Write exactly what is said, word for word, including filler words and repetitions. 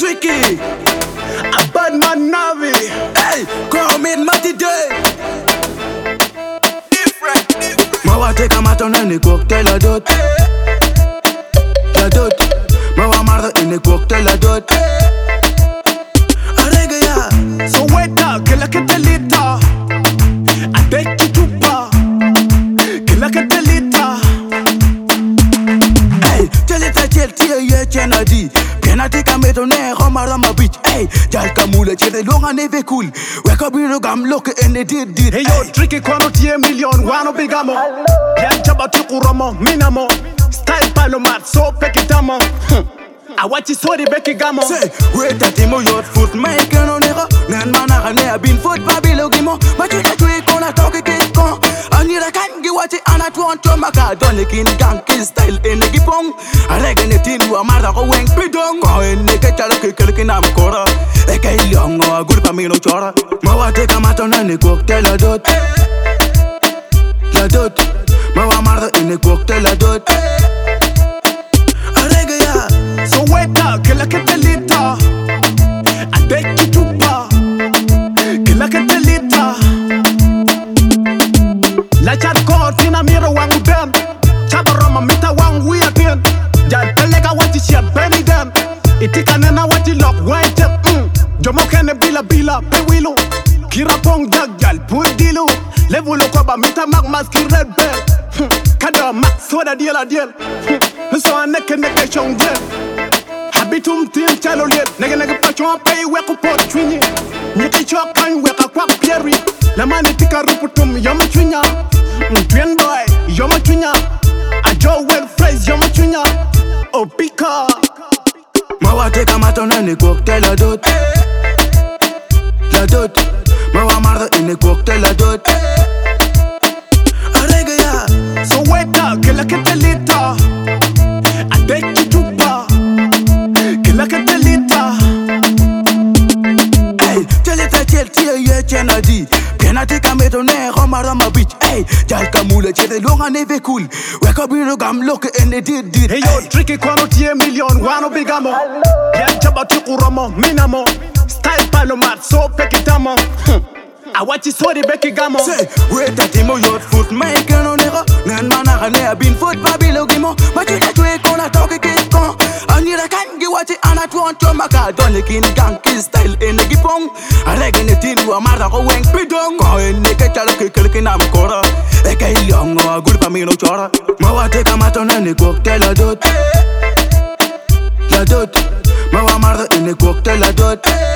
tricky. A bad man Navi. Hey, come in Matty Day. Different, different. Mawa take a maton in the cocktail a dot. La dot. Mawa marda in the cocktail a dot. Arega ya. So wait up, kila ketelita. I take you to bar. Kila ketelita. Hey, tell it a tell tia ye chenadi. Penalty kameto ne romara ma bitch. Hey, jal kamula chete longa neve cool. Wake up in the gam look and they did did. Hey yo, tricky kwano tie million wano bigamo. Yan chaba tukuromo minamo. Style palomat so pekitamo. I watch it so the Becky Gamo. Say, wait at him, your foot, my canonera. Nan manara ne been foot babilo gimo. But you that way gonna talk again. I need a can get what it and I want to make a donny king gang style in the gipong. I reckon it in a matter of wing pidong. Go in the catalogue clicking am cora. A gay young or a good pamino chora. Mawa take a maton and a cocktail a dot. La dot. Mawa marda in a cocktail a dot. So wait up, kila ketelita. I take you to bar. Kila ketelita. La chat court in a mirror one with them. Chabaroma mita one we again. Jal pelega what is your belly them. Itika nena what you lock wait up. Jomo kene bila bila pewilo. Kira pong jag jal put dilo. Level koba mita mag maski red bell. Kada mak soda deal a deal. So I neck and neck a chong deal. Habitum tin chalo lit. Nega nega pachon pay wek up pot twinny. Niki chok pan wek a kwak pierry. La mani tika ruputum yama twinya. Twin boy yama twinya. A Joe well phrase yama twinya. Oh pika. Mawa take a maton and a cocktail a dot. La dot. Mawa marda in a cocktail a dot. Arega ya. So wait up, kila ketelita. I take you to bar. Kila ketelita. Hey, tell it a tell tia ye chenadi. Penalty kameto ne romara ma bitch. Hey, jal kamula chete longa neve cool. Wake up in the gam look and they did did. Hey yo, tricky kwano tie million wano bigamo. Yan chaba tukuromo minamo. Style palomat so pekitamo. I watch it so the Becky Gamo. Say, wait at him, your foot, my canonera. Nan manara ne been foot babilo gimo. But you that way gonna talk again. I need a can get what it and I want to make a donny king gang style in the gipong. I reckon it in a matter of wing pidong. Go in the catalogue clicking am cora. A gay young or a good pamino chora. Mawa take a maton and a cocktail a dot. La dot. Mawa marda in a cocktail a dot.